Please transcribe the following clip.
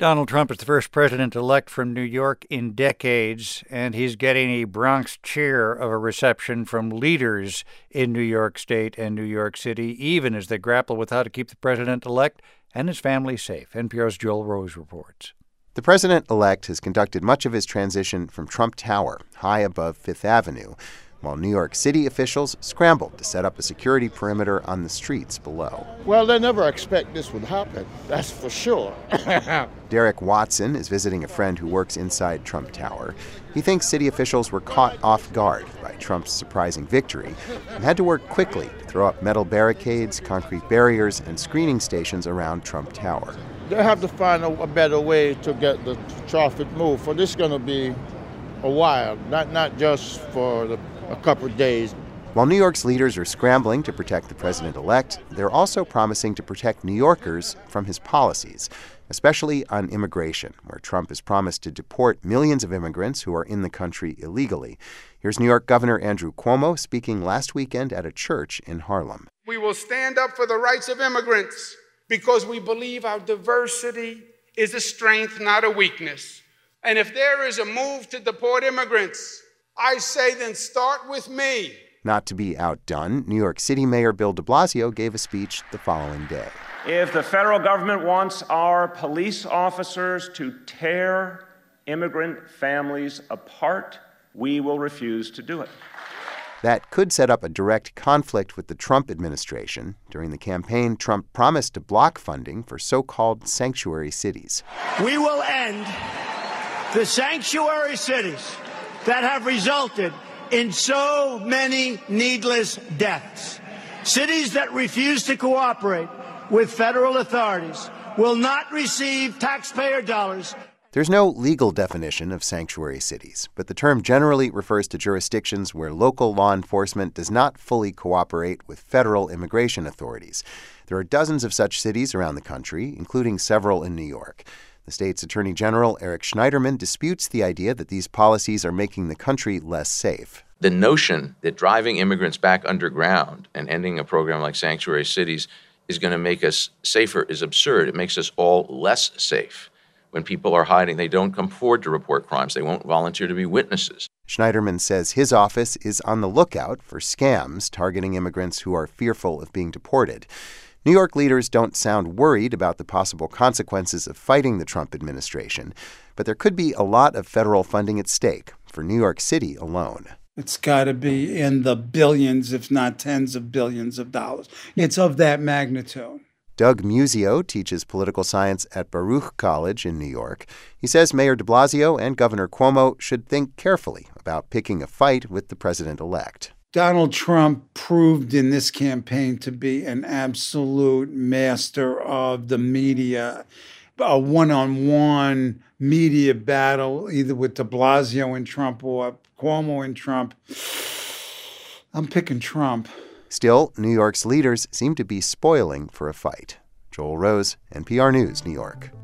Donald Trump is the first president-elect from New York in decades, and he's getting a Bronx cheer of a reception from leaders in New York State and New York City, even as they grapple with how to keep the president-elect and his family safe. NPR's Joel Rose reports. The president-elect has conducted much of his transition from Trump Tower, high above Fifth Avenue, while New York City officials scrambled to set up a security perimeter on the streets below. Well, they never expect this would happen, that's for sure. Derek Watson is visiting a friend who works inside Trump Tower. He thinks city officials were caught off guard by Trump's surprising victory and had to work quickly to throw up metal barricades, concrete barriers, and screening stations around Trump Tower. They have to find a better way to get the traffic moved, for this is going to be a while, not just for a couple of days. While New York's leaders are scrambling to protect the president-elect, they're also promising to protect New Yorkers from his policies, especially on immigration, where Trump has promised to deport millions of immigrants who are in the country illegally. Here's New York Governor Andrew Cuomo speaking last weekend at a church in Harlem. We will stand up for the rights of immigrants because we believe our diversity is a strength, not a weakness. And if there is a move to deport immigrants, I say then start with me. Not to be outdone, New York City Mayor Bill de Blasio gave a speech the following day. If the federal government wants our police officers to tear immigrant families apart, we will refuse to do it. That could set up a direct conflict with the Trump administration. During the campaign, Trump promised to block funding for so-called sanctuary cities. We will end the sanctuary cities that have resulted in so many needless deaths. Cities that refuse to cooperate with federal authorities will not receive taxpayer dollars. There's no legal definition of sanctuary cities, but the term generally refers to jurisdictions where local law enforcement does not fully cooperate with federal immigration authorities. There are dozens of such cities around the country, including several in New York. The state's Attorney General, Eric Schneiderman, disputes the idea that these policies are making the country less safe. The notion that driving immigrants back underground and ending a program like sanctuary cities is going to make us safer is absurd. It makes us all less safe. When people are hiding, they don't come forward to report crimes. They won't volunteer to be witnesses. Schneiderman says his office is on the lookout for scams targeting immigrants who are fearful of being deported. New York leaders don't sound worried about the possible consequences of fighting the Trump administration, but there could be a lot of federal funding at stake for New York City alone. It's got to be in the billions, if not tens of billions of dollars. It's of that magnitude. Doug Musio teaches political science at Baruch College in New York. He says Mayor de Blasio and Governor Cuomo should think carefully about picking a fight with the president-elect. Donald Trump proved in this campaign to be an absolute master of the media. A one-on-one media battle, either with de Blasio and Trump or Cuomo and Trump. I'm picking Trump. Still, New York's leaders seem to be spoiling for a fight. Joel Rose, NPR News, New York.